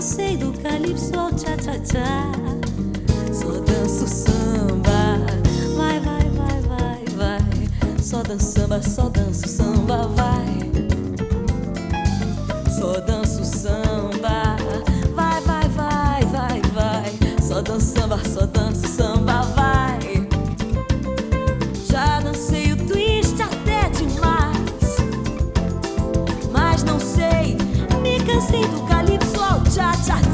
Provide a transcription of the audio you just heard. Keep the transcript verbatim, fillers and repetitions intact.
cansei do calypso ao tchá-tchá-tchá. Só danço samba, vai, vai, vai, vai, vai. Só danço samba, só danço samba, vai. Só danço samba, vai, vai, vai, vai, vai. Só danço samba, só danço samba, vai. Já dancei o twist até demais, mas não sei, me cansei do calypso ao tchá-tchá-tchá.